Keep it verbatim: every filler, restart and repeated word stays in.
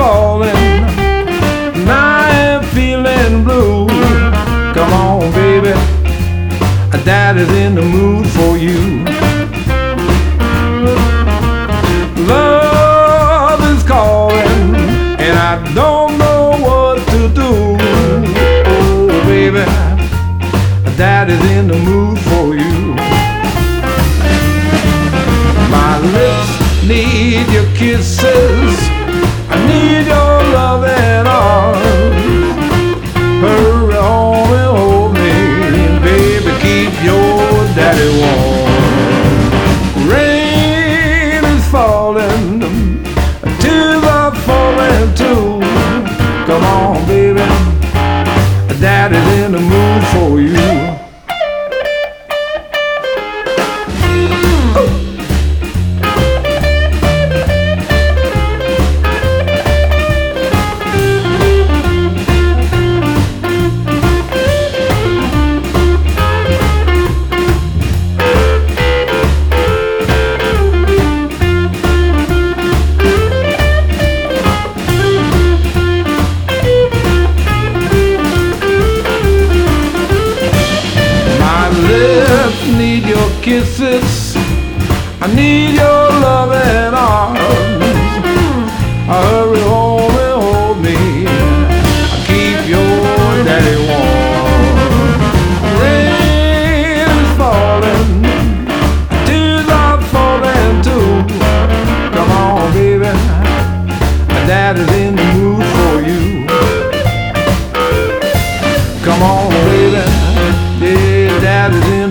falling, and I am feeling blue. Come on, baby, Daddy's in the mood for you. Love is calling, and I don't know what to do. Oh, baby, Daddy's in the mood for you. My lips need your kisses, I need your love and arms. Hurry home and hold me, baby, keep your daddy warm. Rain is falling, tears are falling too. Come on, baby, Daddy's in the mood for you. Need your kisses, I need your love and arms. Hurry home and hold me, I keep your daddy warm. Rain is falling, tears are falling too. Come on, baby, Daddy's in the mood for you. Come on, baby, yeah, Daddy's in